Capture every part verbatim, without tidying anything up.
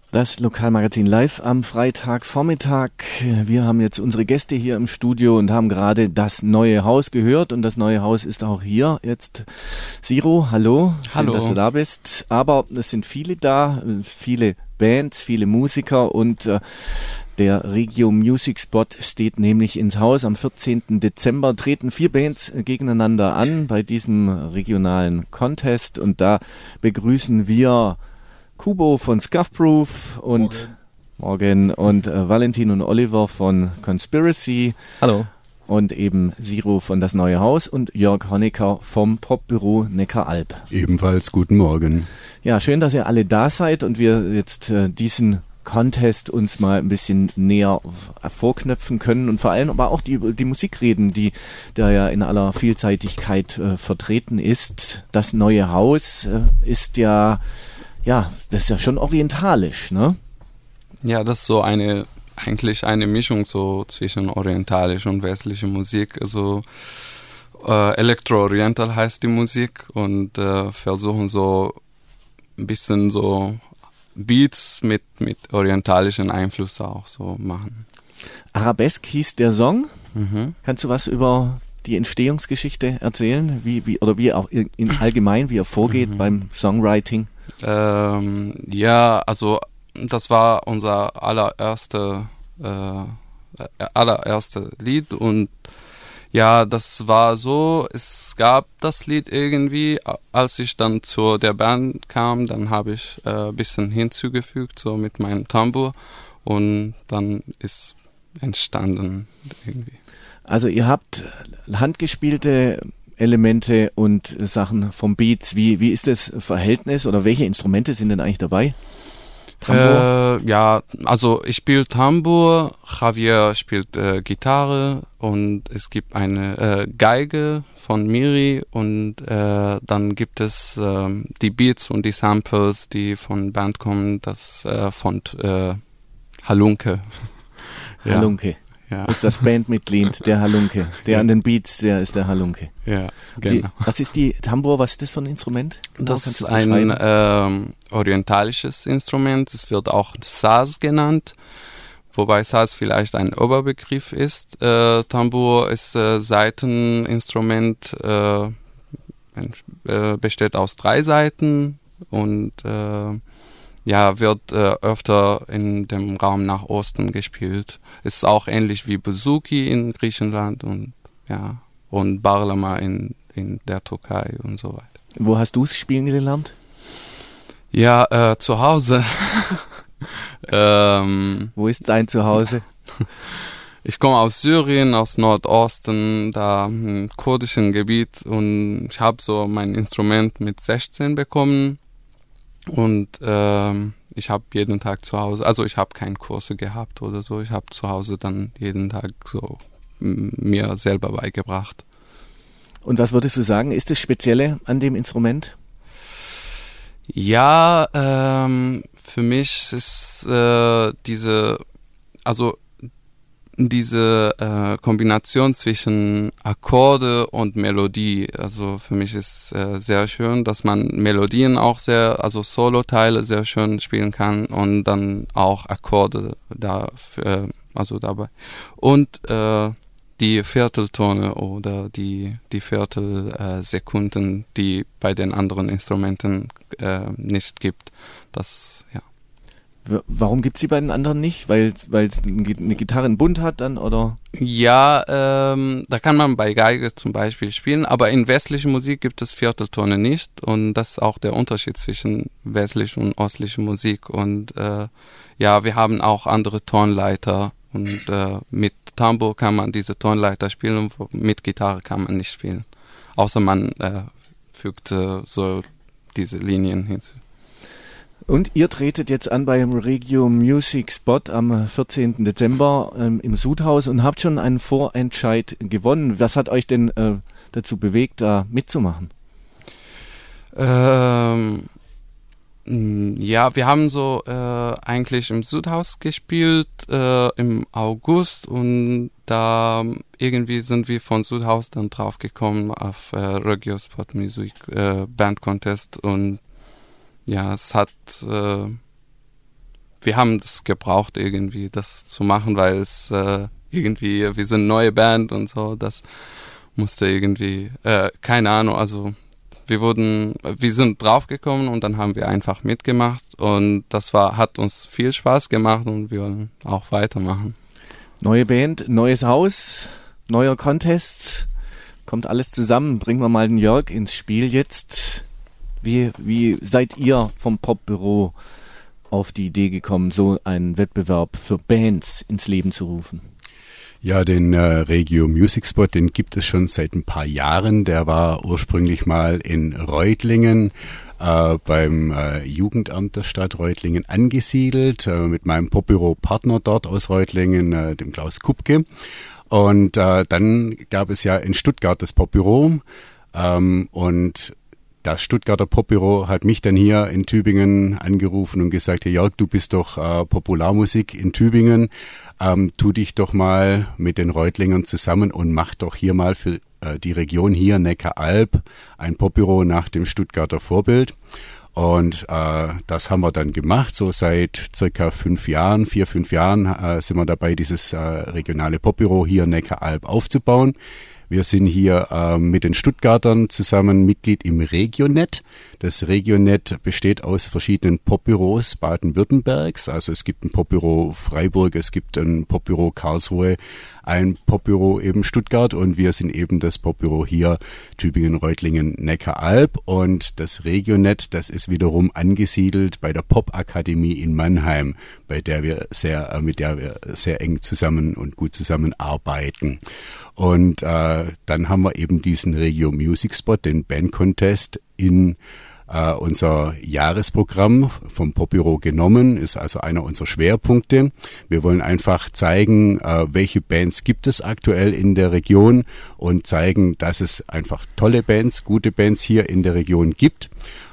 Das Lokalmagazin live am Freitagvormittag. Wir haben jetzt unsere Gäste hier im Studio und haben gerade das neue Haus gehört. Und das neue Haus ist auch hier jetzt. Siro, hallo. Hallo. Schön, dass du da bist. Aber es sind viele da, viele Bands, viele Musiker und äh, der Regio Music Spot steht nämlich ins Haus. Am vierzehnten Dezember treten vier Bands gegeneinander an bei diesem regionalen Contest. Und da begrüßen wir Kubo von Scuffproof und Morgen, Morgen und äh, Valentin und Oliver von Conspiracy. Hallo. Und eben Siro von Das Neue Haus und Jörg Honecker vom Popbüro Neckaralb. Ebenfalls guten Morgen. Ja, schön, dass ihr alle da seid und wir jetzt äh, diesen Contest uns mal ein bisschen näher vorknöpfen können und vor allem aber auch die, die Musik reden, die da ja in aller Vielseitigkeit äh, vertreten ist. Das Neue Haus äh, ist ja Ja, das ist ja schon orientalisch, ne? Ja, das ist so eine, eigentlich eine Mischung so zwischen orientalisch und westlicher Musik. Also äh, Elektro-Oriental heißt die Musik und äh, versuchen so ein bisschen so Beats mit, mit orientalischen Einfluss auch so machen. Arabesque hieß der Song. Mhm. Kannst du was über die Entstehungsgeschichte erzählen? Wie, wie, oder wie auch in, in allgemein, wie er vorgeht mhm. beim Songwriting? Ähm, ja, also das war unser allererste, äh, allererste Lied und ja, das war so, es gab das Lied irgendwie, als ich dann zu der Band kam, dann habe ich äh, ein bisschen hinzugefügt, so mit meinem Tambour und dann ist entstanden irgendwie. Also ihr habt handgespielte Elemente und Sachen vom Beats. Wie, wie ist das Verhältnis oder welche Instrumente sind denn eigentlich dabei? Tambour? Äh, ja, also ich spiele Tambour, Javier spielt äh, Gitarre und es gibt eine äh, Geige von Miri und äh, dann gibt es äh, die Beats und die Samples, die von Band kommen, das äh, von äh, Halunke. Ja. Halunke. Ja. Ist das Bandmitglied, der Halunke. Der ja. an den Beats, der ist der Halunke. Ja, genau. Die, was ist die Tambour, was ist das für ein Instrument? Genau, das ist ein ähm, orientalisches Instrument. Es wird auch Saz genannt, wobei Saz vielleicht ein Oberbegriff ist. Äh, Tambour ist äh, Saiteninstrument, äh, äh, besteht aus drei Saiten und äh, ja, wird äh, öfter in dem Raum nach Osten gespielt. Ist auch ähnlich wie Bouzouki in Griechenland und ja und Bağlama in, in der Türkei und so weiter. Wo hast du es spielen gelernt? Ja, äh, zu Hause. ähm, Wo ist dein Zuhause? Ich komme aus Syrien, aus Nordosten, da im kurdischen Gebiet und ich habe so mein Instrument mit sechzehn bekommen. Und ähm, ich habe jeden Tag zu Hause, also ich habe keine Kurse gehabt oder so, ich habe zu Hause dann jeden Tag so m- mir selber beigebracht. Und was würdest du sagen, ist das Spezielle an dem Instrument? Ja, ähm, für mich ist äh, diese, also diese äh, Kombination zwischen Akkorde und Melodie, also für mich ist äh, sehr schön, dass man Melodien auch sehr, also Solo-Teile sehr schön spielen kann und dann auch Akkorde da, äh, also dabei. Und äh, die Vierteltone oder die, die Viertelsekunden, äh, die bei den anderen Instrumenten äh, nicht gibt, das, ja. Warum gibt es sie bei den anderen nicht? Weil es eine Gitarre einen Bund hat dann, oder? Ja, ähm, da kann man bei Geige zum Beispiel spielen, aber in westlicher Musik gibt es Vierteltone nicht und das ist auch der Unterschied zwischen westlicher und ostlicher Musik und äh, ja, wir haben auch andere Tonleiter und äh, mit Tambour kann man diese Tonleiter spielen und mit Gitarre kann man nicht spielen, außer man äh, fügt äh, so diese Linien hinzu. Und ihr tretet jetzt an beim Regio Music Spot am vierzehnten Dezember ähm, im Sudhaus und habt schon einen Vorentscheid gewonnen. Was hat euch denn äh, dazu bewegt, da mitzumachen? Ähm, ja, wir haben so äh, eigentlich im Sudhaus gespielt äh, im August und da irgendwie sind wir von Sudhaus dann drauf gekommen auf äh, Regio Spot Music äh, Band Contest und ja, es hat äh, wir haben das gebraucht irgendwie, das zu machen, weil es äh, irgendwie, wir sind eine neue Band und so, das musste irgendwie, äh, keine Ahnung, also wir wurden, wir sind draufgekommen und dann haben wir einfach mitgemacht und das war, hat uns viel Spaß gemacht und wir wollen auch weitermachen. Neue Band, neues Haus, neuer Contest, kommt alles zusammen. Bringen wir mal den Jörg ins Spiel jetzt. Wie, wie seid ihr vom Popbüro auf die Idee gekommen, so einen Wettbewerb für Bands ins Leben zu rufen? Ja, den äh, Regio Music Spot, den gibt es schon seit ein paar Jahren. Der war ursprünglich mal in Reutlingen äh, beim äh, Jugendamt der Stadt Reutlingen angesiedelt, äh, mit meinem Popbüro-Partner dort aus Reutlingen, äh, dem Klaus Kupke. Und äh, dann gab es ja in Stuttgart das Popbüro ähm, und das Stuttgarter Popbüro hat mich dann hier in Tübingen angerufen und gesagt, hey Jörg, du bist doch äh, Popularmusik in Tübingen, ähm, tu dich doch mal mit den Reutlingern zusammen und mach doch hier mal für äh, die Region hier Neckaralb ein Popbüro nach dem Stuttgarter Vorbild. Und äh, das haben wir dann gemacht, so seit circa fünf Jahren, vier, fünf Jahren äh, sind wir dabei, dieses äh, regionale Popbüro hier Neckaralb aufzubauen. Wir sind hier äh, mit den Stuttgartern zusammen Mitglied im Regionet. Das Regionet besteht aus verschiedenen Popbüros Baden-Württembergs. Also es gibt ein Popbüro Freiburg, es gibt ein Popbüro Karlsruhe, ein Popbüro eben Stuttgart und wir sind eben das Popbüro hier Tübingen, Reutlingen, Neckaralb. Und das Regionet, das ist wiederum angesiedelt bei der Popakademie in Mannheim, bei der wir sehr, äh, mit der wir sehr eng zusammen und gut zusammenarbeiten. Und äh, dann haben wir eben diesen Regio Music Spot, den Band Contest, in äh, unser Jahresprogramm vom Popbüro genommen, ist also einer unserer Schwerpunkte. Wir wollen einfach zeigen, äh, welche Bands gibt es aktuell in der Region und zeigen, dass es einfach tolle Bands, gute Bands hier in der Region gibt.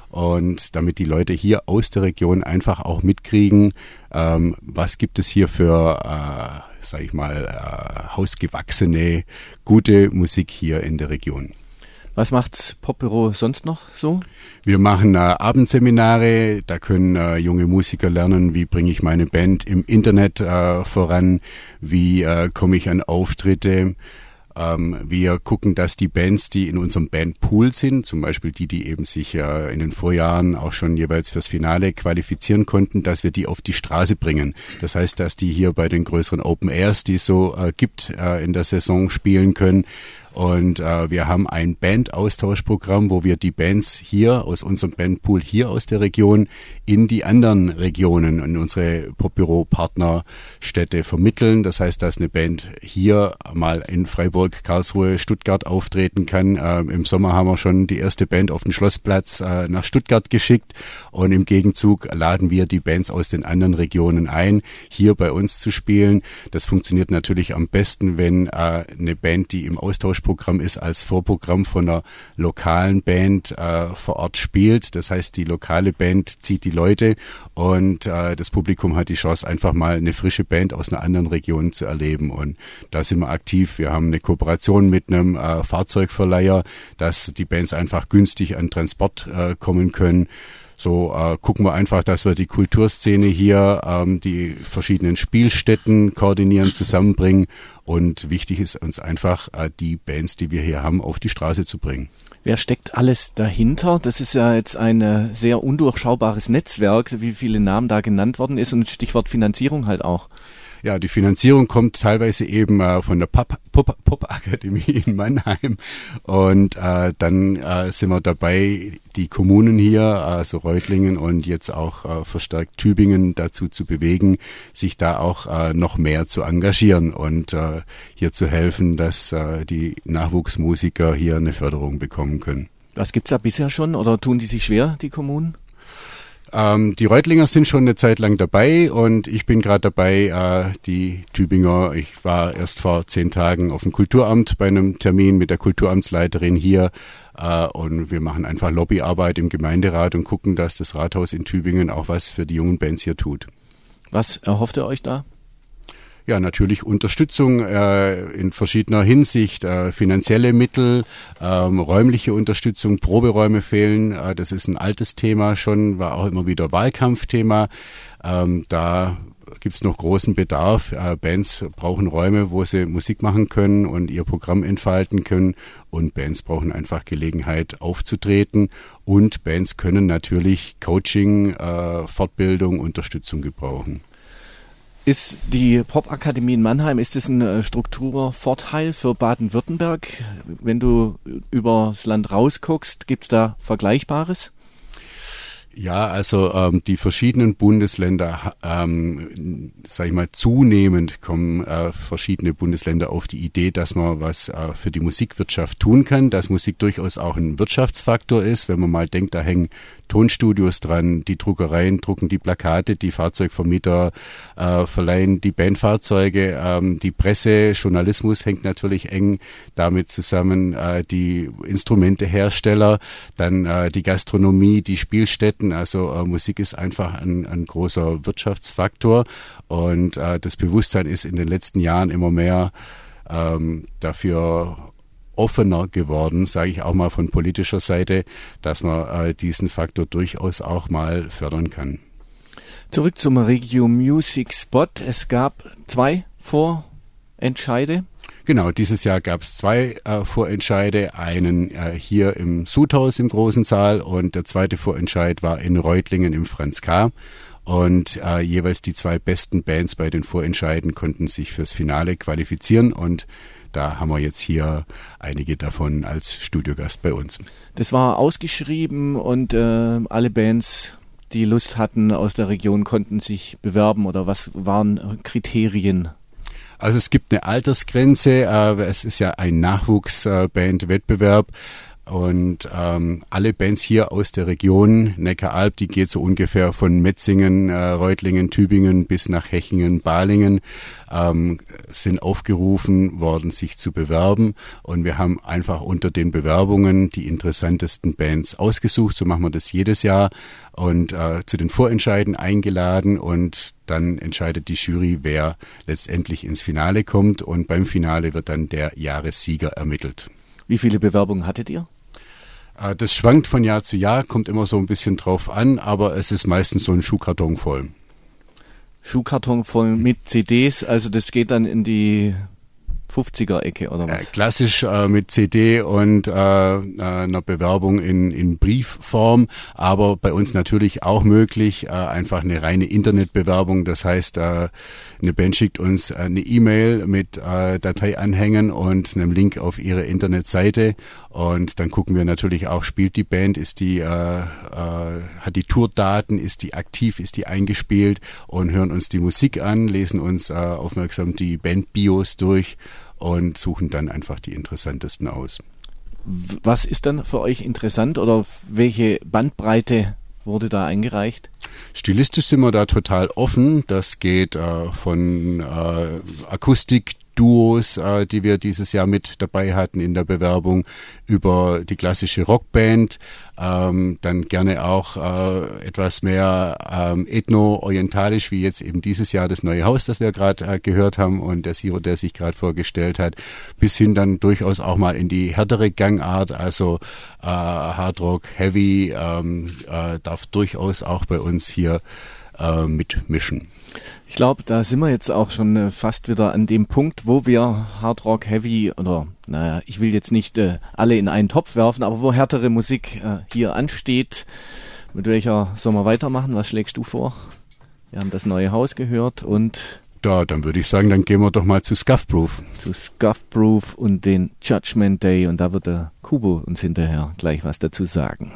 Und damit die Leute hier aus der Region einfach auch mitkriegen, ähm, was gibt es hier für, äh, sag ich mal, äh, hausgewachsene, gute Musik hier in der Region. Was macht's Popbüro sonst noch so? Wir machen äh, Abendseminare, da können äh, junge Musiker lernen, wie bringe ich meine Band im Internet äh, voran, wie äh, komme ich an Auftritte. Wir gucken, dass die Bands, die in unserem Bandpool sind, zum Beispiel die, die eben sich äh, in den Vorjahren auch schon jeweils fürs Finale qualifizieren konnten, dass wir die auf die Straße bringen. Das heißt, dass die hier bei den größeren Open Airs, die es so äh, gibt, äh, in der Saison spielen können. Und äh, wir haben ein Band-Austauschprogramm, wo wir die Bands hier aus unserem Bandpool hier aus der Region in die anderen Regionen, in unsere Popbüro-Partnerstädte vermitteln. Das heißt, dass eine Band hier mal in Freiburg, Karlsruhe, Stuttgart auftreten kann. Äh, Im Sommer haben wir schon die erste Band auf den Schlossplatz äh, nach Stuttgart geschickt und im Gegenzug laden wir die Bands aus den anderen Regionen ein, hier bei uns zu spielen. Das funktioniert natürlich am besten, wenn äh, eine Band, die im Austausch Programm ist, als Vorprogramm von einer lokalen Band äh, vor Ort spielt. Das heißt, die lokale Band zieht die Leute und äh, das Publikum hat die Chance, einfach mal eine frische Band aus einer anderen Region zu erleben. Und da sind wir aktiv. Wir haben eine Kooperation mit einem äh, Fahrzeugverleiher, dass die Bands einfach günstig an Transport äh, kommen können. So äh, gucken wir einfach, dass wir die Kulturszene hier, ähm, die verschiedenen Spielstätten koordinieren, zusammenbringen. Und wichtig ist uns einfach, äh, die Bands, die wir hier haben, auf die Straße zu bringen. Wer steckt alles dahinter? Das ist ja jetzt ein äh, sehr undurchschaubares Netzwerk, wie viele Namen da genannt worden ist und Stichwort Finanzierung halt auch. Ja, die Finanzierung kommt teilweise eben äh, von der Pop, Pop, Popakademie in Mannheim und äh, dann äh, sind wir dabei, die Kommunen hier, also Reutlingen und jetzt auch äh, verstärkt Tübingen dazu zu bewegen, sich da auch äh, noch mehr zu engagieren und äh, hier zu helfen, dass äh, die Nachwuchsmusiker hier eine Förderung bekommen können. Was gibt's da bisher schon oder tun die sich schwer, die Kommunen? Ähm, die Reutlinger sind schon eine Zeit lang dabei und ich bin gerade dabei, äh, die Tübinger, ich war erst vor zehn Tagen auf dem Kulturamt bei einem Termin mit der Kulturamtsleiterin hier äh, und wir machen einfach Lobbyarbeit im Gemeinderat und gucken, dass das Rathaus in Tübingen auch was für die jungen Bands hier tut. Was erhofft ihr euch da? Ja, natürlich Unterstützung äh, in verschiedener Hinsicht, äh, finanzielle Mittel, ähm, räumliche Unterstützung, Proberäume fehlen, äh, das ist ein altes Thema schon, war auch immer wieder Wahlkampfthema. Ähm, da gibt's noch großen Bedarf. Äh, Bands brauchen Räume, wo sie Musik machen können und ihr Programm entfalten können, und Bands brauchen einfach Gelegenheit aufzutreten, und Bands können natürlich Coaching, äh, Fortbildung, Unterstützung gebrauchen. Ist die Popakademie in Mannheim, ist es ein Strukturvorteil für Baden-Württemberg? Wenn du übers Land rausguckst, gibt es da Vergleichbares? Ja, also ähm, die verschiedenen Bundesländer, ähm, sag ich mal, zunehmend kommen äh, verschiedene Bundesländer auf die Idee, dass man was äh, für die Musikwirtschaft tun kann, dass Musik durchaus auch ein Wirtschaftsfaktor ist. Wenn man mal denkt, da hängen Tonstudios dran, die Druckereien drucken die Plakate, die Fahrzeugvermieter äh, verleihen die Bandfahrzeuge, ähm, die Presse, Journalismus hängt natürlich eng damit zusammen, äh, die Instrumentehersteller, dann äh, die Gastronomie, die Spielstätten. Also äh, Musik ist einfach ein, ein großer Wirtschaftsfaktor, und äh, das Bewusstsein ist in den letzten Jahren immer mehr ähm, dafür offener geworden, sage ich auch mal von politischer Seite, dass man äh, diesen Faktor durchaus auch mal fördern kann. Zurück zum Regio Music Spot. Es gab zwei Vorentscheide. Genau, dieses Jahr gab es zwei äh, Vorentscheide, einen äh, hier im Sudhaus im großen Saal, und der zweite Vorentscheid war in Reutlingen im Franz K. Und äh, jeweils die zwei besten Bands bei den Vorentscheiden konnten sich fürs Finale qualifizieren, und da haben wir jetzt hier einige davon als Studiogast bei uns. Das war ausgeschrieben, und äh, alle Bands, die Lust hatten aus der Region, konnten sich bewerben, oder was waren Kriterien? Also es gibt eine Altersgrenze, äh, es ist ja ein Nachwuchsband-Wettbewerb. Und ähm, alle Bands hier aus der Region Neckaralb, die geht so ungefähr von Metzingen, äh, Reutlingen, Tübingen bis nach Hechingen, Balingen, ähm, sind aufgerufen worden, sich zu bewerben. Und wir haben einfach unter den Bewerbungen die interessantesten Bands ausgesucht. So machen wir das jedes Jahr, und äh, zu den Vorentscheiden eingeladen, und dann entscheidet die Jury, wer letztendlich ins Finale kommt, und beim Finale wird dann der Jahressieger ermittelt. Wie viele Bewerbungen hattet ihr? Das schwankt von Jahr zu Jahr, kommt immer so ein bisschen drauf an, aber es ist meistens so ein Schuhkarton voll. Schuhkarton voll mit C Ds, also das geht dann in die fünfziger-Ecke oder was? Äh, klassisch äh, mit C D und äh, einer Bewerbung in, in Briefform, aber bei uns natürlich auch möglich, äh, einfach eine reine Internetbewerbung. Das heißt, äh, eine Band schickt uns eine E-Mail mit äh, Dateianhängen und einem Link auf ihre Internetseite, und dann gucken wir natürlich auch, spielt die Band, ist die, äh, äh, hat die Tourdaten, ist die aktiv, ist die eingespielt, und hören uns die Musik an, lesen uns äh, aufmerksam die Bandbios durch und suchen dann einfach die interessantesten aus. Was ist dann für euch interessant, oder welche Bandbreite wurde da eingereicht? Stilistisch sind wir da total offen. Das geht äh, von äh, Akustikduos, äh, die wir dieses Jahr mit dabei hatten in der Bewerbung, über die klassische Rockband, ähm, dann gerne auch äh, etwas mehr ähm, ethno-orientalisch, wie jetzt eben dieses Jahr das neue Haus, das wir gerade äh, gehört haben, und der Siro, der sich gerade vorgestellt hat, bis hin dann durchaus auch mal in die härtere Gangart, also äh, Hardrock, Heavy, ähm, äh, darf durchaus auch bei uns hier äh, mitmischen. Ich glaube, da sind wir jetzt auch schon äh, fast wieder an dem Punkt, wo wir Hard Rock, Heavy oder, naja, ich will jetzt nicht äh, alle in einen Topf werfen, aber wo härtere Musik äh, hier ansteht. Mit welcher sollen wir weitermachen? Was schlägst du vor? Wir haben das neue Haus gehört, und da, dann würde ich sagen, dann gehen wir doch mal zu Scuffproof. Zu Scuffproof und den Judgment Day, und da wird der Kubo uns hinterher gleich was dazu sagen.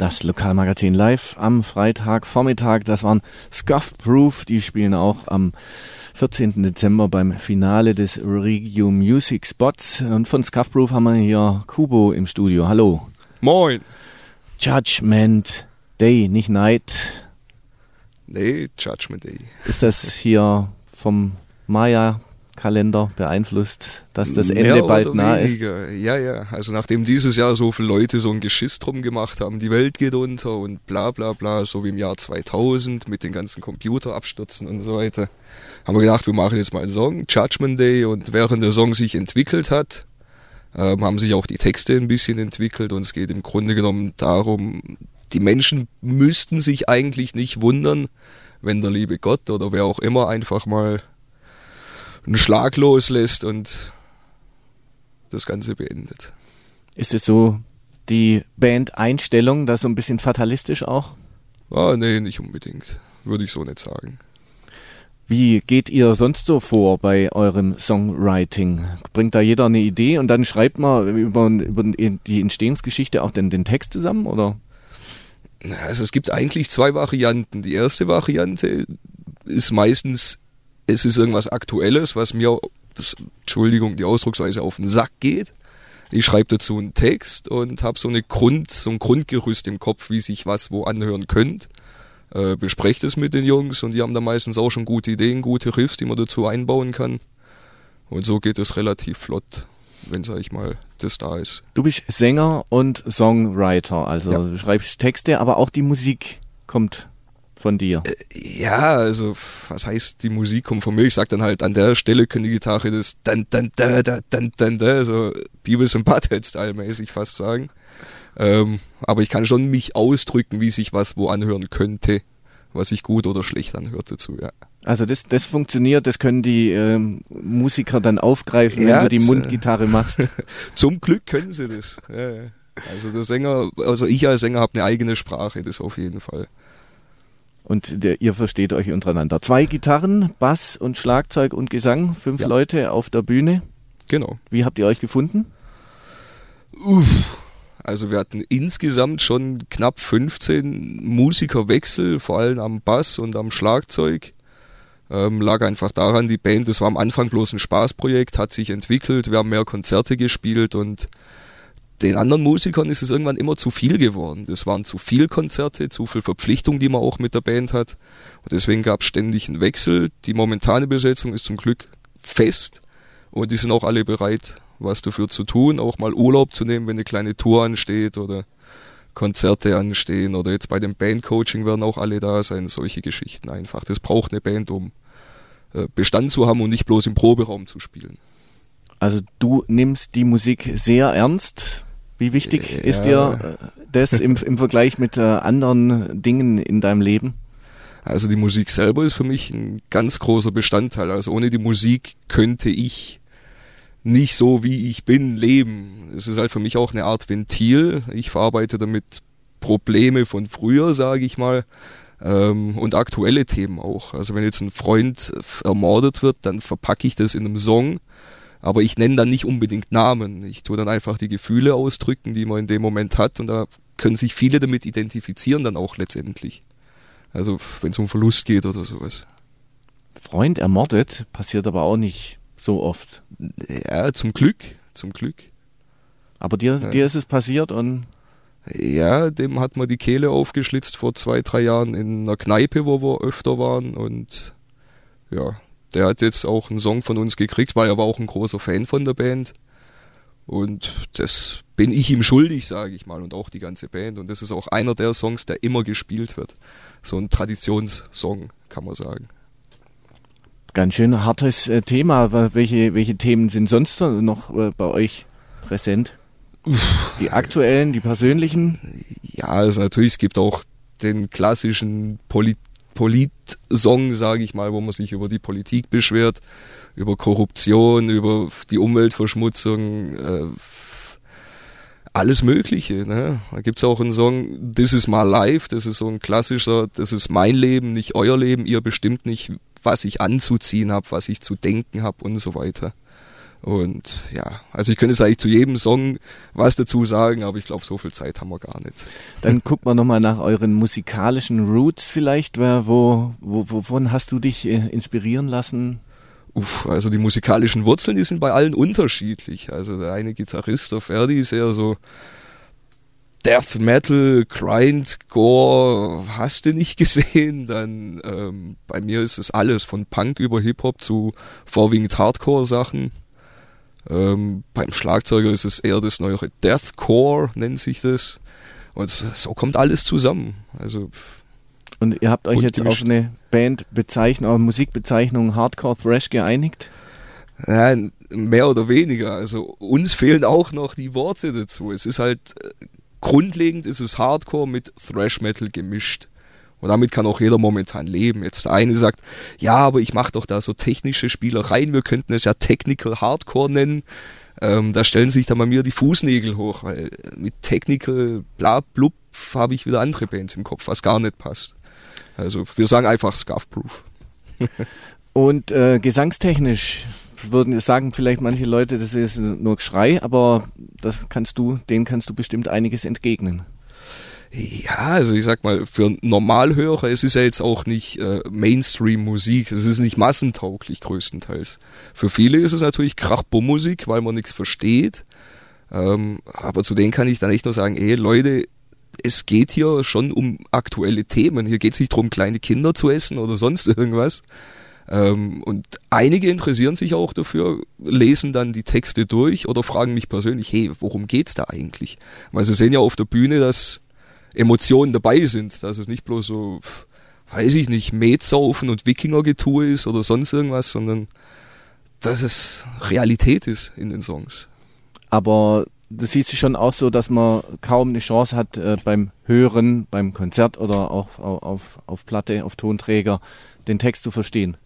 Das Lokalmagazin live am Freitagvormittag. Das waren Scuff Proof. Die spielen auch am vierzehnten Dezember beim Finale des Regio Music Spots. Und von Scuff Proof haben wir hier Kubo im Studio. Hallo. Moin. Judgment Day, nicht Night. Nee, Judgment Day. Ist das hier vom Maya-Kalender beeinflusst, dass das Ende Mehr bald oder nah weniger. ist? Ja, ja. Also nachdem dieses Jahr so viele Leute so ein Geschiss drum gemacht haben, die Welt geht unter und bla bla bla, so wie im Jahr zweitausend mit den ganzen Computerabstürzen und so weiter, haben wir gedacht, wir machen jetzt mal einen Song, Judgment Day, und während der Song sich entwickelt hat, ähm, haben sich auch die Texte ein bisschen entwickelt, und es geht im Grunde genommen darum, die Menschen müssten sich eigentlich nicht wundern, wenn der liebe Gott oder wer auch immer einfach mal einen Schlag loslässt und das Ganze beendet. Ist es so die Band-Einstellung, das so ein bisschen fatalistisch auch? Ah, nee, nicht unbedingt. Würde ich so nicht sagen. Wie geht ihr sonst so vor bei eurem Songwriting? Bringt da jeder eine Idee und dann schreibt man über, über die Entstehungsgeschichte auch den, den Text zusammen, oder? Also es gibt eigentlich zwei Varianten. Die erste Variante ist meistens, es ist irgendwas Aktuelles, was mir, das, Entschuldigung, die Ausdrucksweise auf den Sack geht. Ich schreibe dazu einen Text und habe so eine Grund, so ein Grundgerüst im Kopf, wie sich was wo anhören könnte. Äh, bespreche das mit den Jungs, und die haben da meistens auch schon gute Ideen, gute Riffs, die man dazu einbauen kann. Und so geht es relativ flott, wenn, sag ich mal, das da ist. Du bist Sänger und Songwriter, also Ja. du schreibst Texte, aber auch die Musik kommt von dir. Äh, ja, also was heißt, die Musik kommt von mir? Ich sag dann halt, an der Stelle können die Gitarre das dann dann da da dann dann da, so Beavis und Butthead-Style mäßig fast sagen. Ähm, aber ich kann schon mich ausdrücken, wie sich was wo anhören könnte, was sich gut oder schlecht anhört dazu, ja. Also das, das funktioniert, das können die ähm, Musiker dann aufgreifen, Ja, wenn du die das, Mundgitarre machst. Zum Glück können sie das. Ja, ja. Also der Sänger, also ich als Sänger habe eine eigene Sprache, das auf jeden Fall. Und der, ihr versteht euch untereinander. Zwei Gitarren, Bass und Schlagzeug und Gesang, fünf Ja. Leute auf der Bühne. Genau. Wie habt ihr euch gefunden? Uff. Also wir hatten insgesamt schon knapp fünfzehn Musikerwechsel, vor allem am Bass und am Schlagzeug. Ähm, lag einfach daran, die Band, das war am Anfang bloß ein Spaßprojekt, hat sich entwickelt, wir haben mehr Konzerte gespielt, und den anderen Musikern ist es irgendwann immer zu viel geworden. Das waren zu viel Konzerte, zu viel Verpflichtung, die man auch mit der Band hat. Und deswegen gab es ständig einen Wechsel. Die momentane Besetzung ist zum Glück fest, und die sind auch alle bereit, was dafür zu tun, auch mal Urlaub zu nehmen, wenn eine kleine Tour ansteht oder Konzerte anstehen, oder jetzt bei dem Bandcoaching werden auch alle da sein, solche Geschichten einfach. Das braucht eine Band, um äh, Bestand zu haben und nicht bloß im Proberaum zu spielen. Also du nimmst die Musik sehr ernst. Wie wichtig Ja. ist dir äh, das im, im Vergleich mit äh, anderen Dingen in deinem Leben? Also die Musik selber ist für mich ein ganz großer Bestandteil. Also ohne die Musik könnte ich nicht so, wie ich bin, leben. Es ist halt für mich auch eine Art Ventil. Ich verarbeite damit Probleme von früher, sage ich mal, ähm, und aktuelle Themen auch. Also wenn jetzt ein Freund ermordet wird, dann verpacke ich das in einem Song, aber ich nenne dann nicht unbedingt Namen. Ich tue dann einfach die Gefühle ausdrücken, die man in dem Moment hat, und da können sich viele damit identifizieren dann auch letztendlich. Also wenn es um Verlust geht oder sowas. Freund ermordet, passiert aber auch nicht so oft. Ja, zum Glück, zum Glück. Aber dir, Ja. dir ist es passiert und Ja, dem hat man die Kehle aufgeschlitzt vor zwei, drei Jahren in einer Kneipe, wo wir öfter waren, und ja, der hat jetzt auch einen Song von uns gekriegt, weil er war auch ein großer Fan von der Band, und das bin ich ihm schuldig, sage ich mal, und auch die ganze Band, und das ist auch einer der Songs, der immer gespielt wird. So ein Traditionssong, kann man sagen. ganz schön hartes äh, Thema. Welche, welche Themen sind sonst noch äh, bei euch präsent? Die aktuellen, die persönlichen? Ja, also natürlich, es gibt auch den klassischen Polit- Polit-Song, sage ich mal, wo man sich über die Politik beschwert, über Korruption, über die Umweltverschmutzung, äh, alles Mögliche. Ne? Da gibt es auch einen Song, This is my life, das ist so ein klassischer, das ist mein Leben, nicht euer Leben, ihr bestimmt nicht, was ich anzuziehen habe, was ich zu denken habe und so weiter. Und ja, also ich könnte jetzt eigentlich zu jedem Song was dazu sagen, aber ich glaube, so viel Zeit haben wir gar nicht. Dann gucken wir nochmal nach euren musikalischen Roots vielleicht. Wo, wo, wovon hast du dich äh, inspirieren lassen? Uff, also die musikalischen Wurzeln, die sind bei allen unterschiedlich. Also der eine Gitarrist, der Ferdi, ist eher so Death Metal, Grindcore, hast du nicht gesehen. Dann ähm, bei mir ist es alles, von Punk über Hip-Hop zu vorwiegend Hardcore-Sachen. Ähm, beim Schlagzeuger ist es eher das neuere Deathcore, nennt sich das. Und so kommt alles zusammen. Also Und ihr habt euch jetzt gemischt. auf eine Bandbezeichnung, auf Musikbezeichnung Hardcore Thrash geeinigt? Ja, mehr oder weniger. Also uns fehlen auch noch die Worte dazu. Es ist halt, äh, grundlegend ist es Hardcore mit Thrash Metal gemischt. Und damit kann auch jeder momentan leben. Jetzt der eine sagt, ja, aber ich mache doch da so technische Spielereien, wir könnten es ja Technical Hardcore nennen. Ähm, da stellen sich dann bei mir die Fußnägel hoch, weil mit Technical bla blub habe ich wieder andere Bands im Kopf, was gar nicht passt. Also wir sagen einfach Scuff-Proof. Und äh, gesangstechnisch würden sagen vielleicht manche Leute, das ist nur Geschrei, aber das kannst du, denen kannst du bestimmt einiges entgegnen. Ja, also ich sag mal, für Normalhörer, es ist ja jetzt auch nicht äh, Mainstream-Musik, es ist nicht massentauglich größtenteils. Für viele ist es natürlich Krachbumm-Musik, weil man nichts versteht, ähm, aber zu denen kann ich dann echt nur sagen, ey Leute, es geht hier schon um aktuelle Themen, hier geht es nicht darum, kleine Kinder zu essen oder sonst irgendwas. Ähm, und einige interessieren sich auch dafür, lesen dann die Texte durch oder fragen mich persönlich, hey, worum geht's da eigentlich? Weil sie sehen ja auf der Bühne, dass Emotionen dabei sind, dass es nicht bloß so, weiß ich nicht, Metsaufen und Wikingergetue ist oder sonst irgendwas, sondern dass es Realität ist in den Songs. Aber das siehst du schon auch so, dass man kaum eine Chance hat äh, beim Hören, beim Konzert oder auch auf, auf, auf Platte, auf Tonträger, den Text zu verstehen.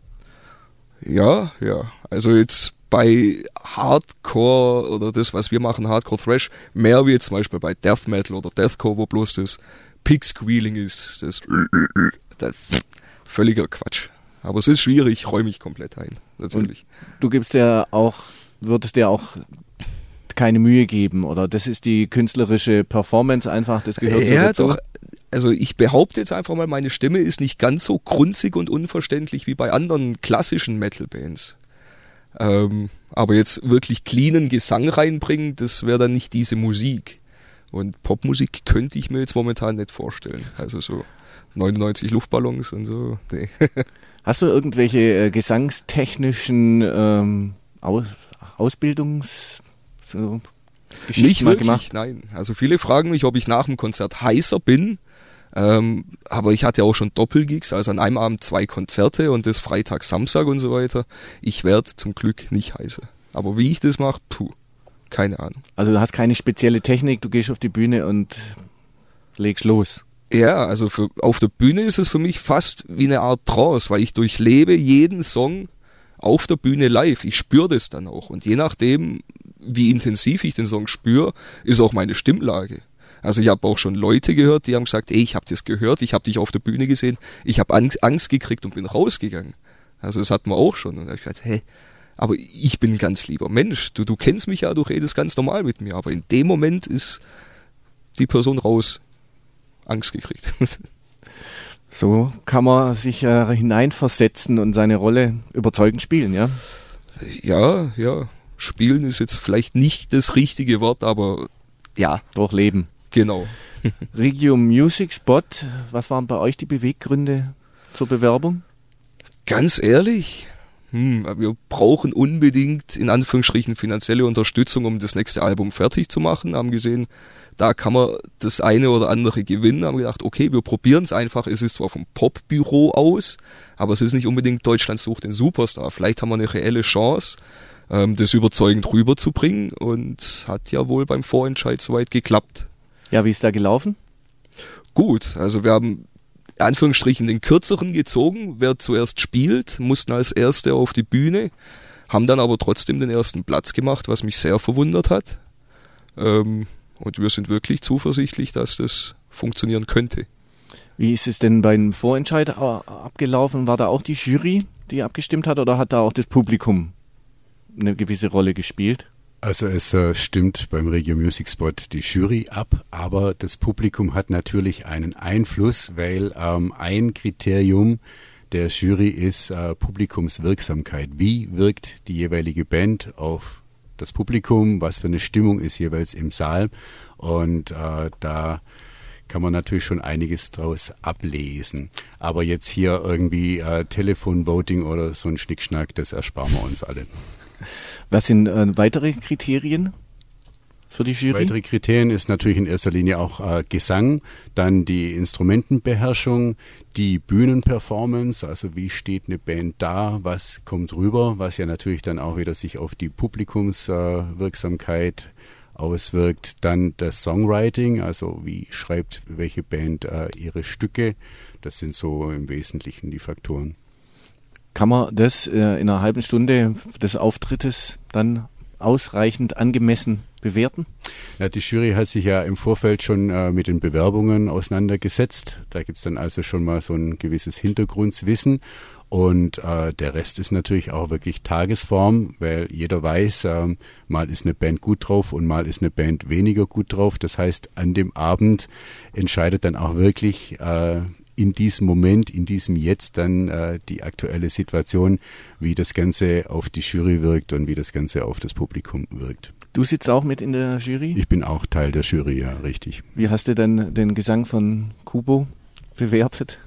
Ja, ja, also jetzt bei Hardcore oder das, was wir machen, Hardcore Thrash, mehr wie jetzt zum Beispiel bei Death Metal oder Deathcore, wo bloß das Pig Squealing ist, das, das völliger Quatsch. Aber es ist schwierig, ich räume mich komplett ein, natürlich. Und du gibst ja auch, würdest dir auch keine Mühe geben, oder das ist die künstlerische Performance einfach, das gehört so ja, dazu? Doch. Also ich behaupte jetzt einfach mal, meine Stimme ist nicht ganz so grunzig und unverständlich wie bei anderen klassischen Metal-Bands. Ähm, aber jetzt wirklich cleanen Gesang reinbringen, das wäre dann nicht diese Musik. Und Popmusik könnte ich mir jetzt momentan nicht vorstellen. Also so neunundneunzig Luftballons und so. Nee. Hast du irgendwelche äh, gesangstechnischen ähm, Aus Ausbildungs... So nicht mal wirklich, gemacht? Nein. Also viele fragen mich, ob ich nach dem Konzert heißer bin. Ähm, aber ich hatte auch schon Doppelgigs, also an einem Abend zwei Konzerte und das Freitag, Samstag und so weiter. Ich werde zum Glück nicht heißer. Aber wie ich das mache, puh, keine Ahnung. Also du hast keine spezielle Technik, du gehst auf die Bühne und legst los. Ja, also für, auf der Bühne ist es für mich fast wie eine Art Trance, weil ich durchlebe jeden Song auf der Bühne live. Ich spüre das dann auch. Und je nachdem, wie intensiv ich den Song spüre, ist auch meine Stimmlage. Also ich habe auch schon Leute gehört, die haben gesagt, ey, ich habe das gehört, ich habe dich auf der Bühne gesehen, ich habe Angst gekriegt und bin rausgegangen. Also das hatten wir auch schon. Und da habe ich gesagt, hey, aber ich bin ein ganz lieber Mensch. Du, du kennst mich ja, du redest ganz normal mit mir. Aber in dem Moment ist die Person raus. Angst gekriegt. So kann man sich äh, hineinversetzen und seine Rolle überzeugend spielen, ja? Ja, ja. Spielen ist jetzt vielleicht nicht das richtige Wort, aber ja. Durchleben. Genau. Regio Music Spot, was waren bei euch die Beweggründe zur Bewerbung? Ganz ehrlich, hm, wir brauchen unbedingt in Anführungsstrichen finanzielle Unterstützung, um das nächste Album fertig zu machen. Haben gesehen, da kann man das eine oder andere gewinnen. Haben gedacht, okay, wir probieren es einfach. Es ist zwar vom Popbüro aus, aber es ist nicht unbedingt Deutschland sucht den Superstar. Vielleicht haben wir eine reelle Chance, das überzeugend rüberzubringen, und hat ja wohl beim Vorentscheid soweit geklappt. Ja, wie ist da gelaufen? Gut, also wir haben in Anführungsstrichen den kürzeren gezogen. Wer zuerst spielt, mussten als Erste auf die Bühne, haben dann aber trotzdem den ersten Platz gemacht, was mich sehr verwundert hat. Ähm, und wir sind wirklich zuversichtlich, dass das funktionieren könnte. Wie ist es denn beim Vorentscheid abgelaufen? War da auch die Jury, die abgestimmt hat, oder hat da auch das Publikum eine gewisse Rolle gespielt? Also es äh, stimmt beim Regio Music Spot die Jury ab, aber das Publikum hat natürlich einen Einfluss, weil ähm, ein Kriterium der Jury ist äh, Publikumswirksamkeit. Wie wirkt die jeweilige Band auf das Publikum? Was für eine Stimmung ist jeweils im Saal? Und äh, da kann man natürlich schon einiges draus ablesen. Aber jetzt hier irgendwie äh, Telefonvoting oder so ein Schnickschnack, das ersparen wir uns alle. Was sind äh, weitere Kriterien für die Jury? Weitere Kriterien ist natürlich in erster Linie auch äh, Gesang, dann die Instrumentenbeherrschung, die Bühnenperformance, also wie steht eine Band da, was kommt rüber, was ja natürlich dann auch wieder sich auf die Publikumswirksamkeit äh, auswirkt. Dann das Songwriting, also wie schreibt welche Band äh, ihre Stücke, das sind so im Wesentlichen die Faktoren. Kann man das äh, in einer halben Stunde des Auftrittes dann ausreichend angemessen bewerten? Ja, die Jury hat sich ja im Vorfeld schon äh, mit den Bewerbungen auseinandergesetzt. Da gibt es dann also schon mal so ein gewisses Hintergrundwissen. Und äh, der Rest ist natürlich auch wirklich Tagesform, weil jeder weiß, äh, mal ist eine Band gut drauf und mal ist eine Band weniger gut drauf. Das heißt, an dem Abend entscheidet dann auch wirklich äh, in diesem Moment, in diesem Jetzt dann äh, die aktuelle Situation, wie das Ganze auf die Jury wirkt und wie das Ganze auf das Publikum wirkt. Du sitzt auch mit in der Jury? Ich bin auch Teil der Jury, ja, richtig. Wie hast du denn den Gesang von Kubo bewertet?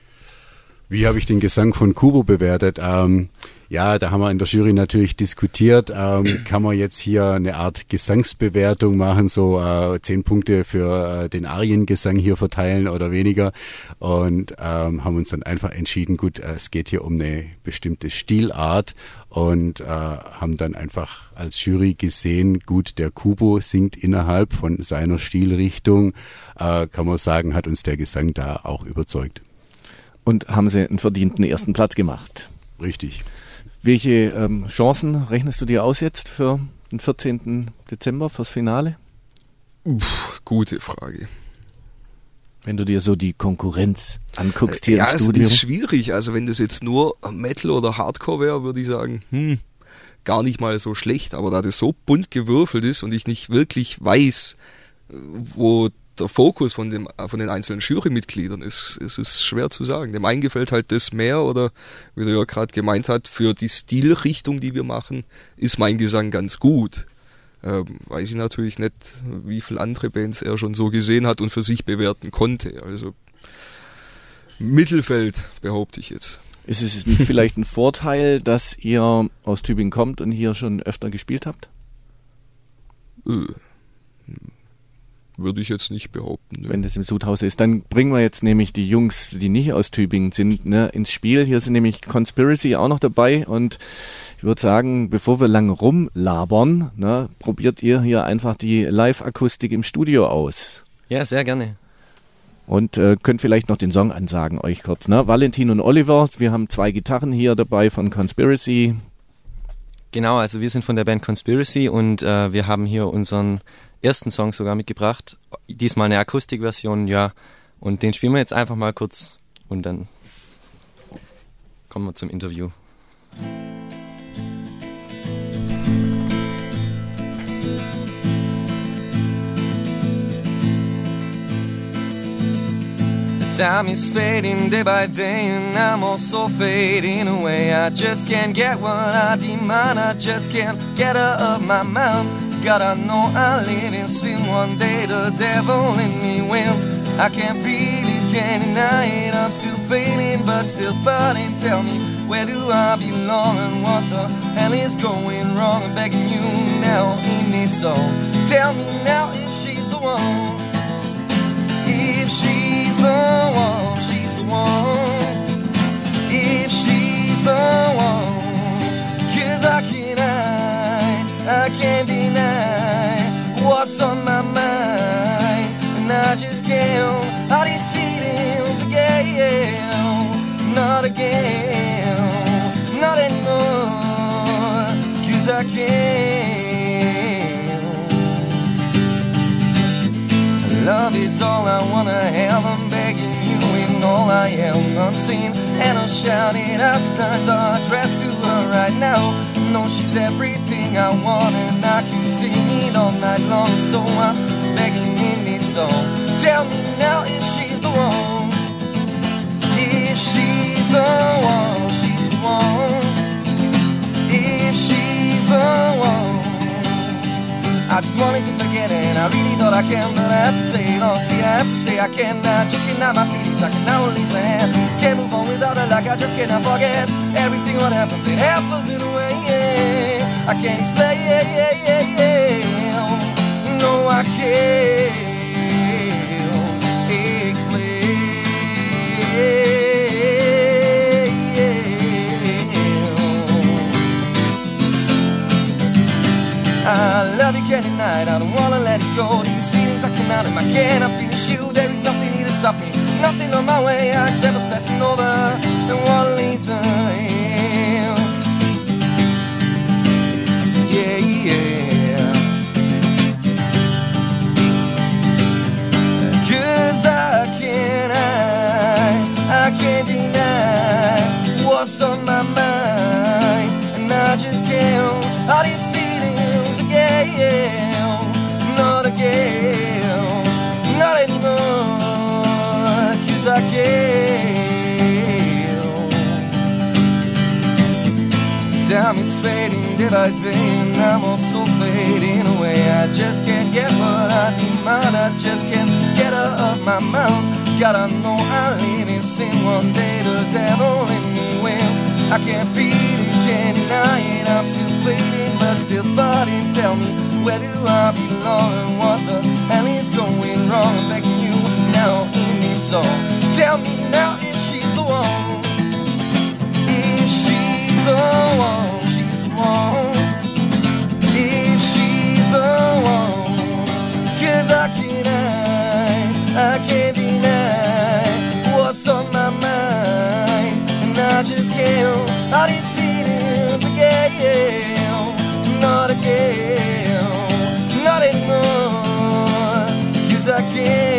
Wie habe ich den Gesang von Kubo bewertet? Ähm, ja, da haben wir in der Jury natürlich diskutiert, ähm, kann man jetzt hier eine Art Gesangsbewertung machen, so äh, zehn Punkte für äh, den Ariengesang hier verteilen oder weniger, und ähm, haben uns dann einfach entschieden, gut, äh, es geht hier um eine bestimmte Stilart, und äh, haben dann einfach als Jury gesehen, gut, der Kubo singt innerhalb von seiner Stilrichtung, äh, kann man sagen, hat uns der Gesang da auch überzeugt. Und haben sie einen verdienten ersten Platz gemacht. Richtig. Welche ähm, Chancen rechnest du dir aus jetzt für den vierzehnten Dezember, fürs Finale? Puh, gute Frage. Wenn du dir so die Konkurrenz anguckst hier ja, im Studio. Ja, es ist schwierig. Also wenn das jetzt nur Metal oder Hardcore wäre, würde ich sagen, hm, gar nicht mal so schlecht. Aber da das so bunt gewürfelt ist und ich nicht wirklich weiß, wo der Fokus von, dem, von den einzelnen Jurymitgliedern ist, ist es schwer zu sagen. Dem einen gefällt halt das mehr, oder wie du ja gerade gemeint hast, für die Stilrichtung, die wir machen, ist mein Gesang ganz gut. Ähm, weiß ich natürlich nicht, wie viele andere Bands er schon so gesehen hat und für sich bewerten konnte. Also Mittelfeld, behaupte ich jetzt. Ist es nicht vielleicht ein Vorteil, dass ihr aus Tübingen kommt und hier schon öfter gespielt habt? Äh. Würde ich jetzt nicht behaupten. Ne? Wenn das im Sudhaus ist. Dann bringen wir jetzt nämlich die Jungs, die nicht aus Tübingen sind, ne, ins Spiel. Hier sind nämlich Conspiracy auch noch dabei, und ich würde sagen, bevor wir lang rumlabern, ne, probiert ihr hier einfach die Live-Akustik im Studio aus. Ja, sehr gerne. Und äh, könnt vielleicht noch den Song ansagen, euch kurz. Ne? Valentin und Oliver, wir haben zwei Gitarren hier dabei von Conspiracy. Genau, also wir sind von der Band Conspiracy, und äh, wir haben hier unseren ersten Song sogar mitgebracht. Diesmal eine Akustikversion, ja. Und den spielen wir jetzt einfach mal kurz, und dann kommen wir zum Interview. Time is fading day by day, and I'm also fading away. I just can't get what I demand, I just can't get out of my mind. God, I know I live in sin. One day the devil in me wins. I can't feel it, can't deny it. I'm still failing, but still fighting. Tell me, where do I belong, and what the hell is going wrong? I'm begging you now in this song. Tell me now if she's the one. If she's the one, she's the one. If she's the one, 'cause I can't hide, I can't deny what's on my mind, and I just can't hide these feelings again, not again, not anymore, 'cause I can't. Love is all I wanna have, I'm begging you in all I am. I'm singing and I'm shouting out these lines are addressed to her right now. know she's everything I want, and I can sing it all night long. So I'm begging in this song, tell me now if she's the one. If she's the one, she's the one. If she's the one, I just wanted to forget it, and I really thought I can, but I have to say it all. See, I have to say I can. I just cannot my feelings, I can now release my hand. Can't move on without her, like I just cannot forget everything what happens. It happens in a way, yeah. I can't explain, yeah, yeah, yeah, yeah. No, I can't explain. I love you, can't deny it, I don't wanna let it go. These feelings I cannot and I cannot finish you. There is nothing here to stop me, nothing on my way. I accept what's passing over and what leads I am. Yeah, yeah. Cause I can't hide, I can't deny what's on my mind, and I just can't. All these feelings again, not again, not anymore, cause I can't. Time is fading day by day, and I'm also fading away. I just can't get what I demand, I just can't get her off my mind. Gotta know I live in sin, one day the devil in me wins. I can't feel it, can't deny it, I'm still fading but still fighting. Tell me, where do I belong and what the hell is going wrong? I'm begging you now in this song, tell me now if she's the one. If she's the one, she's the one. If she's the one, cause I can't hide, I can't deny what's on my mind, and I just can't. All these feelings again, not again, not anymore, cause I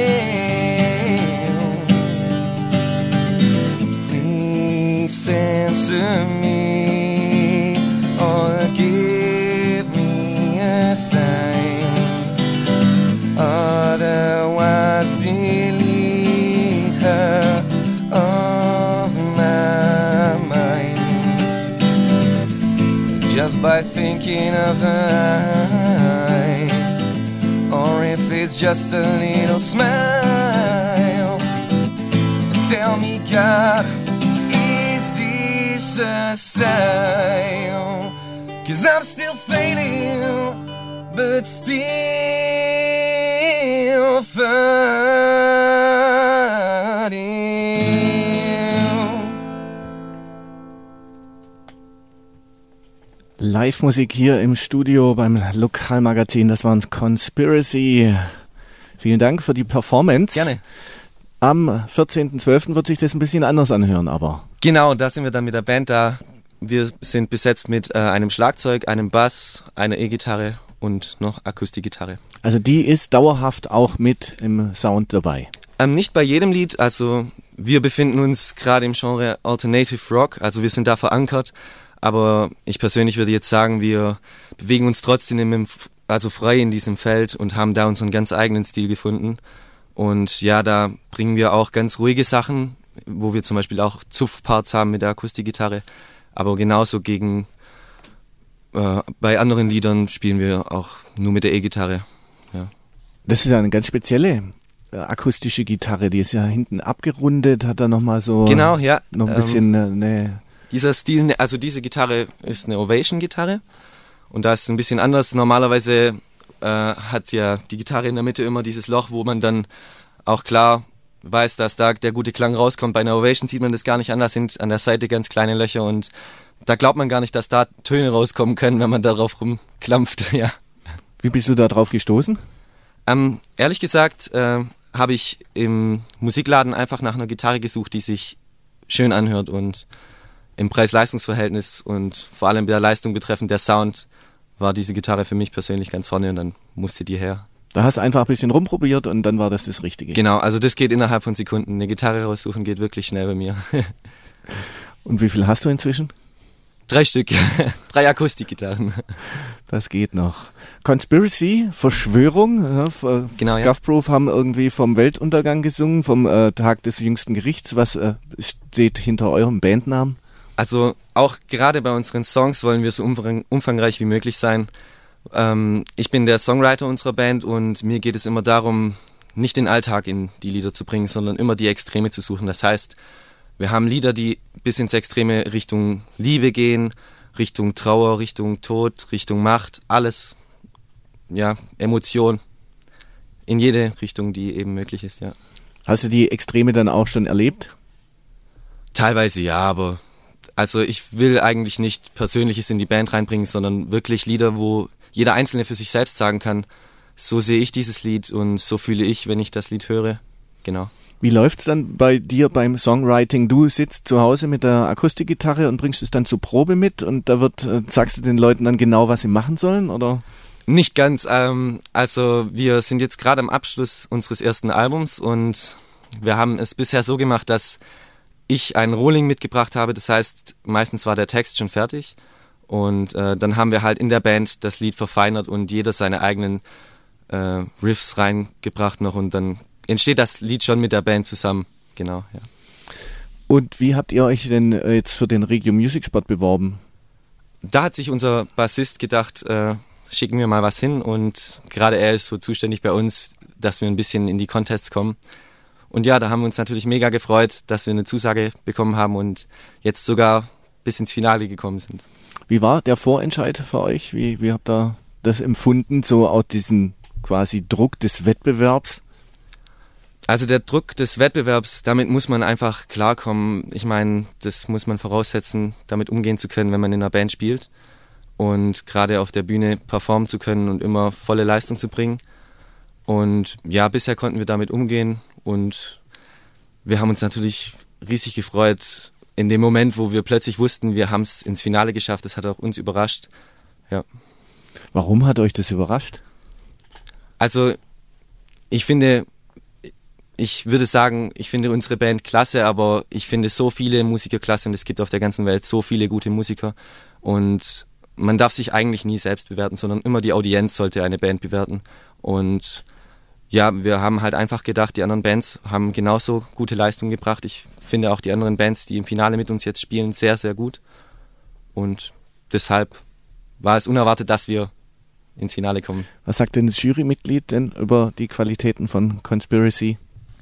can't. Please answer me or give me a sign, otherwise delete her of my mind. Just by thinking of her eyes, or if it's just a little smile. Tell me, God, is this a sign? Cause I'm still failing, but still fighting. Live-Musik hier im Studio beim Lokalmagazin, das waren Conspiracy. Vielen Dank für die Performance. Gerne. Am vierzehnten zwölften wird sich das ein bisschen anders anhören, aber... Genau, da sind wir dann mit der Band da. Wir sind besetzt mit äh, einem Schlagzeug, einem Bass, einer E-Gitarre und noch Akustikgitarre. Also die ist dauerhaft auch mit im Sound dabei? Ähm, nicht bei jedem Lied, also wir befinden uns gerade im Genre Alternative Rock, also wir sind da verankert. Aber ich persönlich würde jetzt sagen, wir bewegen uns trotzdem im, also frei in diesem Feld und haben da unseren ganz eigenen Stil gefunden. Und ja, da bringen wir auch ganz ruhige Sachen, wo wir zum Beispiel auch Zupfparts haben mit der Akustikgitarre. Aber genauso gegen, äh, bei anderen Liedern spielen wir auch nur mit der E-Gitarre. Ja. Das ist ja eine ganz spezielle äh, akustische Gitarre, die ist ja hinten abgerundet, hat da nochmal so genau, ja, noch ein bisschen ähm, eine... Dieser Stil, also diese Gitarre ist eine Ovation-Gitarre und da ist es ein bisschen anders. Normalerweise äh, hat ja die Gitarre in der Mitte immer dieses Loch, wo man dann auch klar weiß, dass da der gute Klang rauskommt. Bei einer Ovation sieht man das gar nicht an, da sind an der Seite ganz kleine Löcher und da glaubt man gar nicht, dass da Töne rauskommen können, wenn man da drauf rumklampft. Ja. Wie bist du da drauf gestoßen? Ähm, ehrlich gesagt äh, habe ich im Musikladen einfach nach einer Gitarre gesucht, die sich schön anhört und im Preis-Leistungs-Verhältnis und vor allem der Leistung betreffend der Sound war diese Gitarre für mich persönlich ganz vorne und dann musste die her. Da hast du einfach ein bisschen rumprobiert und dann war das das Richtige. Genau, also das geht innerhalb von Sekunden. Eine Gitarre raussuchen geht wirklich schnell bei mir. Und wie viel hast du inzwischen? Drei Stück, drei Akustikgitarren. Das geht noch. Conspiracy, Verschwörung. Ja, genau, Scuff Proof haben irgendwie vom Weltuntergang gesungen, vom äh, Tag des jüngsten Gerichts. Was äh, steht hinter eurem Bandnamen? Also auch gerade bei unseren Songs wollen wir so umfang- umfangreich wie möglich sein. Ähm, ich bin der Songwriter unserer Band und mir geht es immer darum, nicht den Alltag in die Lieder zu bringen, sondern immer die Extreme zu suchen. Das heißt, wir haben Lieder, die bis ins Extreme Richtung Liebe gehen, Richtung Trauer, Richtung Tod, Richtung Macht, alles, ja, Emotion, in jede Richtung, die eben möglich ist, ja. Hast du die Extreme dann auch schon erlebt? Teilweise ja, aber also ich will eigentlich nicht Persönliches in die Band reinbringen, sondern wirklich Lieder, wo jeder Einzelne für sich selbst sagen kann, so sehe ich dieses Lied und so fühle ich, wenn ich das Lied höre, genau. Wie läuft's dann bei dir beim Songwriting? Du sitzt zu Hause mit der Akustikgitarre und bringst es dann zur Probe mit und da wird, äh, sagst du den Leuten dann genau, was sie machen sollen, oder? Nicht ganz. Ähm, also wir sind jetzt gerade am Abschluss unseres ersten Albums und wir haben es bisher so gemacht, dass ich einen Rohling mitgebracht habe. Das heißt, meistens war der Text schon fertig und äh, dann haben wir halt in der Band das Lied verfeinert und jeder seine eigenen äh, Riffs reingebracht noch und dann entsteht das Lied schon mit der Band zusammen, genau, ja. Und wie habt ihr euch denn jetzt für den Regio Music Spot beworben? Da hat sich unser Bassist gedacht, äh, schicken wir mal was hin und gerade er ist so zuständig bei uns, dass wir ein bisschen in die Contests kommen. Und ja, da haben wir uns natürlich mega gefreut, dass wir eine Zusage bekommen haben und jetzt sogar bis ins Finale gekommen sind. Wie war der Vorentscheid für euch? Wie, wie habt ihr das empfunden, so auch diesen quasi Druck des Wettbewerbs? Also der Druck des Wettbewerbs, damit muss man einfach klarkommen. Ich meine, das muss man voraussetzen, damit umgehen zu können, wenn man in einer Band spielt. Und gerade auf der Bühne performen zu können und immer volle Leistung zu bringen. Und ja, bisher konnten wir damit umgehen. Und wir haben uns natürlich riesig gefreut in dem Moment, wo wir plötzlich wussten, wir haben es ins Finale geschafft. Das hat auch uns überrascht. Ja. Warum hat euch das überrascht? Also ich finde... Ich würde sagen, ich finde unsere Band klasse, aber ich finde so viele Musiker klasse und es gibt auf der ganzen Welt so viele gute Musiker und man darf sich eigentlich nie selbst bewerten, sondern immer die Audienz sollte eine Band bewerten und ja, wir haben halt einfach gedacht, die anderen Bands haben genauso gute Leistungen gebracht. Ich finde auch die anderen Bands, die im Finale mit uns jetzt spielen, sehr, sehr gut und deshalb war es unerwartet, dass wir ins Finale kommen. Was sagt denn das Jurymitglied denn über die Qualitäten von Conspiracy?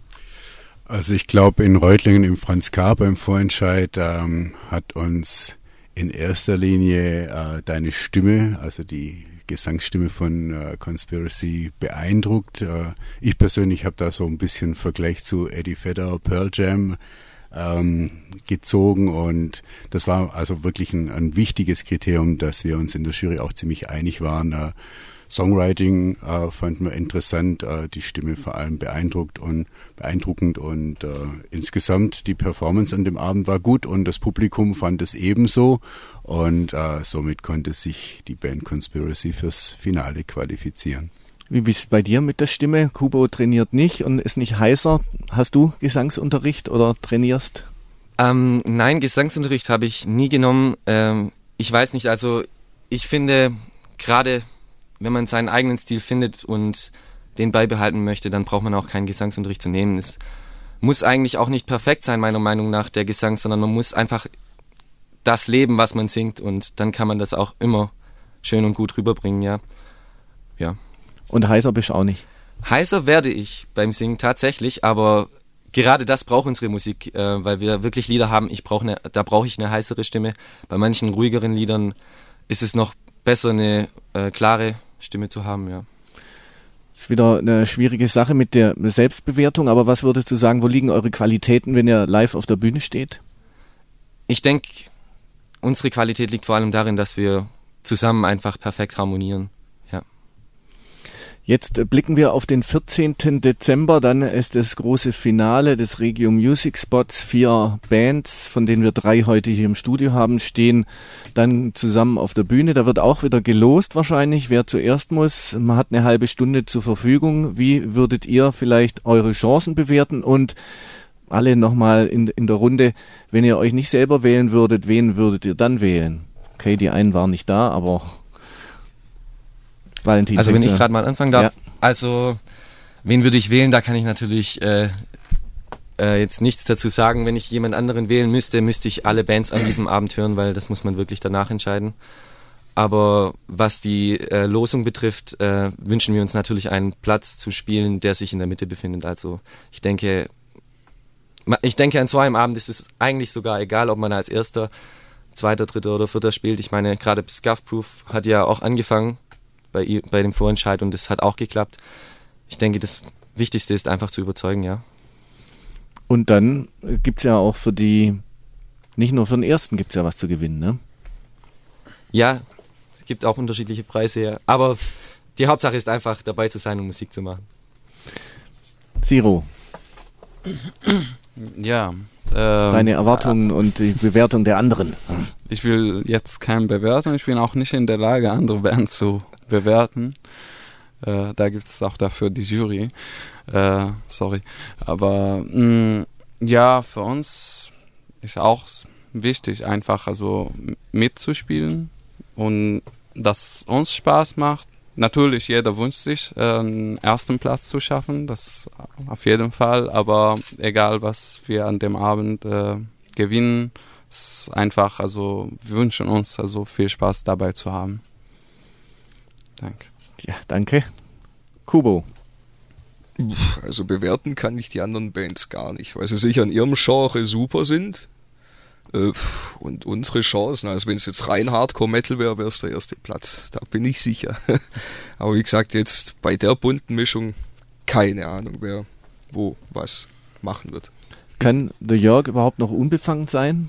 Also ich glaube, in Reutlingen im Franz K. beim Vorentscheid ähm, hat uns in erster Linie äh, deine Stimme, also die Gesangsstimme von äh, Conspiracy beeindruckt. Äh, ich persönlich habe da so ein bisschen Vergleich zu Eddie Vedder, Pearl Jam ähm, gezogen und das war also wirklich ein, ein wichtiges Kriterium, dass wir uns in der Jury auch ziemlich einig waren. Äh, Songwriting äh, fanden wir interessant, äh, die Stimme vor allem beeindruckt und beeindruckend und äh, insgesamt die Performance an dem Abend war gut und das Publikum fand es ebenso und äh, somit konnte sich die Band Conspiracy fürs Finale qualifizieren. Wie ist es bei dir mit der Stimme? Kubo trainiert nicht und ist nicht heiser. Hast du Gesangsunterricht oder trainierst? Ähm, nein, Gesangsunterricht habe ich nie genommen. Ähm, ich weiß nicht, also ich finde gerade wenn man seinen eigenen Stil findet und den beibehalten möchte, dann braucht man auch keinen Gesangsunterricht zu nehmen. Es muss eigentlich auch nicht perfekt sein, meiner Meinung nach, der Gesang, sondern man muss einfach das leben, was man singt und dann kann man das auch immer schön und gut rüberbringen, ja. Ja. Und heiser bist du auch nicht? Heiser werde ich beim Singen tatsächlich, aber gerade das braucht unsere Musik, äh, weil wir wirklich Lieder haben, ich brauche eine, da brauche ich eine heisere Stimme. Bei manchen ruhigeren Liedern ist es noch besser, eine äh, klare Stimme zu haben, ja. Ist wieder eine schwierige Sache mit der Selbstbewertung, aber was würdest du sagen, wo liegen eure Qualitäten, wenn ihr live auf der Bühne steht? Ich denke, unsere Qualität liegt vor allem darin, dass wir zusammen einfach perfekt harmonieren. Ja. Jetzt blicken wir auf den vierzehnten Dezember, dann ist das große Finale des Regio Music Spots. Vier Bands, von denen wir drei heute hier im Studio haben, stehen dann zusammen auf der Bühne. Da wird auch wieder gelost wahrscheinlich, wer zuerst muss. Man hat eine halbe Stunde zur Verfügung. Wie würdet ihr vielleicht eure Chancen bewerten? Und alle nochmal in, in der Runde, wenn ihr euch nicht selber wählen würdet, wen würdet ihr dann wählen? Okay, die einen waren nicht da, aber Valentin. Also wenn ich gerade mal anfangen darf. Ja. Also, wen würde ich wählen? Da kann ich natürlich äh, äh, jetzt nichts dazu sagen. Wenn ich jemand anderen wählen müsste, müsste ich alle Bands an diesem Abend hören, weil das muss man wirklich danach entscheiden. Aber was die äh, Losung betrifft, äh, wünschen wir uns natürlich einen Platz zu spielen, der sich in der Mitte befindet. Also ich denke, ich denke, an so einem Abend ist es eigentlich sogar egal, ob man als Erster, Zweiter, Dritter oder Vierter spielt. Ich meine, gerade Scuff Proof hat ja auch angefangen bei, bei dem Vorentscheid und das hat auch geklappt. Ich denke, das Wichtigste ist einfach zu überzeugen, ja. Und dann gibt es ja auch für die, nicht nur für den Ersten gibt es ja was zu gewinnen, ne? Ja, es gibt auch unterschiedliche Preise, ja. Aber die Hauptsache ist einfach, dabei zu sein und Musik zu machen. Siro, Ja. Ähm, deine Erwartungen und die Bewertung der anderen. Ich will jetzt keine Bewertung, ich bin auch nicht in der Lage, andere Bands zu bewerten. Äh, da gibt es auch dafür die Jury. Äh, sorry. Aber mh, ja, für uns ist auch wichtig, einfach also mitzuspielen und dass uns Spaß macht. Natürlich, jeder wünscht sich, äh, einen ersten Platz zu schaffen, das auf jeden Fall, aber egal, was wir an dem Abend äh, gewinnen, ist einfach, also wir wünschen uns also viel Spaß dabei zu haben. Danke. Ja, danke. Kubo. Also bewerten kann ich die anderen Bands gar nicht, weil sie sicher in ihrem Genre super sind. Und unsere Chancen, also wenn es jetzt rein Hardcore-Metal wäre, wäre es der erste Platz. Da bin ich sicher. Aber wie gesagt, jetzt bei der bunten Mischung keine Ahnung, wer wo was machen wird. Kann der Jörg überhaupt noch unbefangen sein?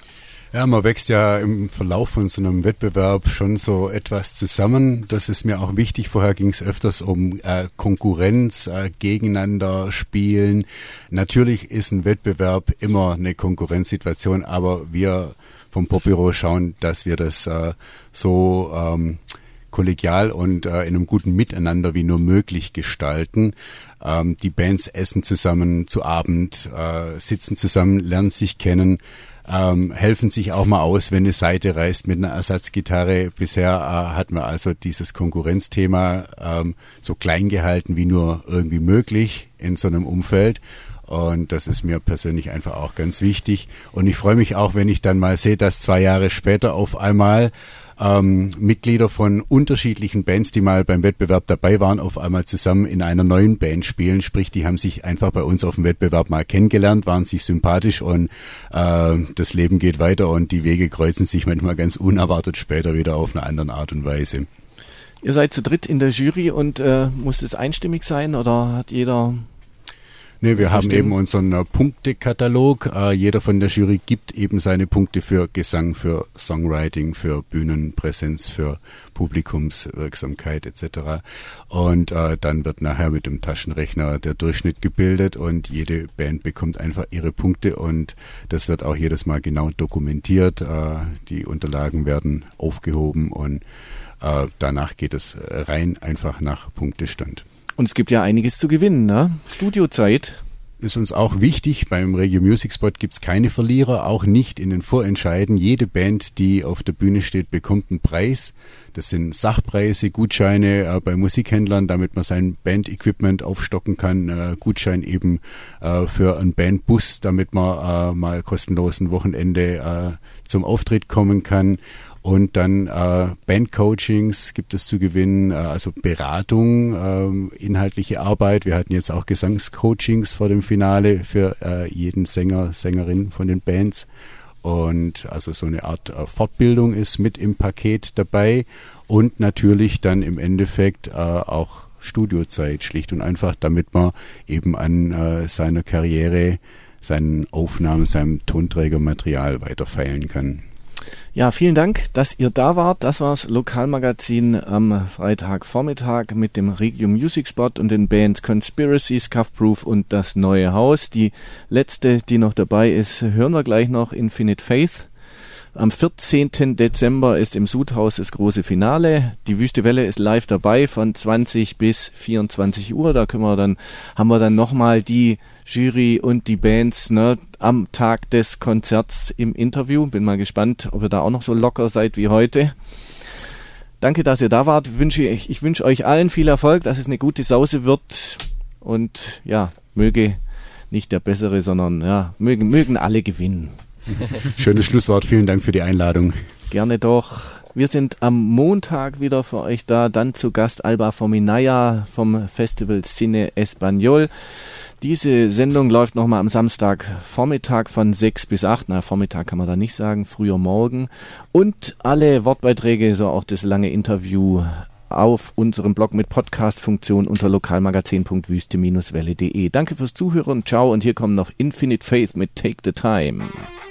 Ja, man wächst ja im Verlauf von so einem Wettbewerb schon so etwas zusammen. Das ist mir auch wichtig. Vorher ging es öfters um äh, Konkurrenz, äh, gegeneinander spielen. Natürlich ist ein Wettbewerb immer eine Konkurrenzsituation, aber wir vom Popbüro schauen, dass wir das äh, so ähm, kollegial und äh, in einem guten Miteinander wie nur möglich gestalten. Ähm, die Bands essen zusammen zu Abend, äh, sitzen zusammen, lernen sich kennen. Ähm, helfen sich auch mal aus, wenn eine Seite reißt mit einer Ersatzgitarre. Bisher äh, hatten wir also dieses Konkurrenzthema ähm, so klein gehalten wie nur irgendwie möglich in so einem Umfeld. Und das ist mir persönlich einfach auch ganz wichtig. Und ich freue mich auch, wenn ich dann mal sehe, dass zwei Jahre später auf einmal ähm, Mitglieder von unterschiedlichen Bands, die mal beim Wettbewerb dabei waren, auf einmal zusammen in einer neuen Band spielen. Sprich, die haben sich einfach bei uns auf dem Wettbewerb mal kennengelernt, waren sich sympathisch und äh, das Leben geht weiter und die Wege kreuzen sich manchmal ganz unerwartet später wieder auf eine andere Art und Weise. Ihr seid zu dritt in der Jury und äh, muss es einstimmig sein oder hat jeder... Nee, wir haben Verstehen. eben unseren äh, Punktekatalog. Äh, jeder von der Jury gibt eben seine Punkte für Gesang, für Songwriting, für Bühnenpräsenz, für Publikumswirksamkeit et cetera. Und äh, dann wird nachher mit dem Taschenrechner der Durchschnitt gebildet und jede Band bekommt einfach ihre Punkte und das wird auch jedes Mal genau dokumentiert. Äh, die Unterlagen werden aufgehoben und äh, danach geht es rein einfach nach Punktestand. Und es gibt ja einiges zu gewinnen, ne? Studiozeit. Ist uns auch wichtig. Beim Regio Music Spot gibt es keine Verlierer, auch nicht in den Vorentscheiden. Jede Band, die auf der Bühne steht, bekommt einen Preis. Das sind Sachpreise, Gutscheine äh, bei Musikhändlern, damit man sein Band-Equipment aufstocken kann. Äh, Gutschein eben äh, für einen Bandbus, damit man äh, mal kostenlos ein Wochenende äh, zum Auftritt kommen kann. Und dann äh, Bandcoachings gibt es zu gewinnen, äh, also Beratung, äh, inhaltliche Arbeit. Wir hatten jetzt auch Gesangscoachings vor dem Finale für äh, jeden Sänger, Sängerin von den Bands. Und also so eine Art äh, Fortbildung ist mit im Paket dabei. Und natürlich dann im Endeffekt äh, auch Studiozeit, schlicht und einfach, damit man eben an äh, seiner Karriere, seinen Aufnahmen, seinem Tonträgermaterial weiterfeilen kann. Ja, vielen Dank, dass ihr da wart. Das war das Lokalmagazin am Freitagvormittag mit dem Regio Music Spot und den Bands Conspiracy, Scuff Proof und Das Neue Haus. Die letzte, die noch dabei ist, hören wir gleich noch, Infinite Faith. Am vierzehnten Dezember ist im Sudhaus das große Finale. Die Wüste Welle ist live dabei von zwanzig bis vierundzwanzig Uhr. Da können wir dann, haben wir dann nochmal die Jury und die Bands, ne, am Tag des Konzerts im Interview. Bin mal gespannt, ob ihr da auch noch so locker seid wie heute. Danke, dass ihr da wart. Wünsche ich, ich wünsche euch allen viel Erfolg, dass es eine gute Sause wird. Und ja, möge nicht der Bessere, sondern ja, mögen, mögen alle gewinnen. Schönes Schlusswort, vielen Dank für die Einladung. Gerne doch. Wir sind am Montag wieder für euch da, dann zu Gast Alba Forminaya vom Festival Cine Español. Diese Sendung läuft nochmal am Samstag Vormittag von sechs bis acht, na Vormittag kann man da nicht sagen, früher morgen. Und alle Wortbeiträge, so auch das lange Interview auf unserem Blog mit Podcast-Funktion unter lokalmagazin punkt wüste Bindestrich welle punkt de. Danke fürs Zuhören, ciao und hier kommen noch Infinite Faith mit Take the Time.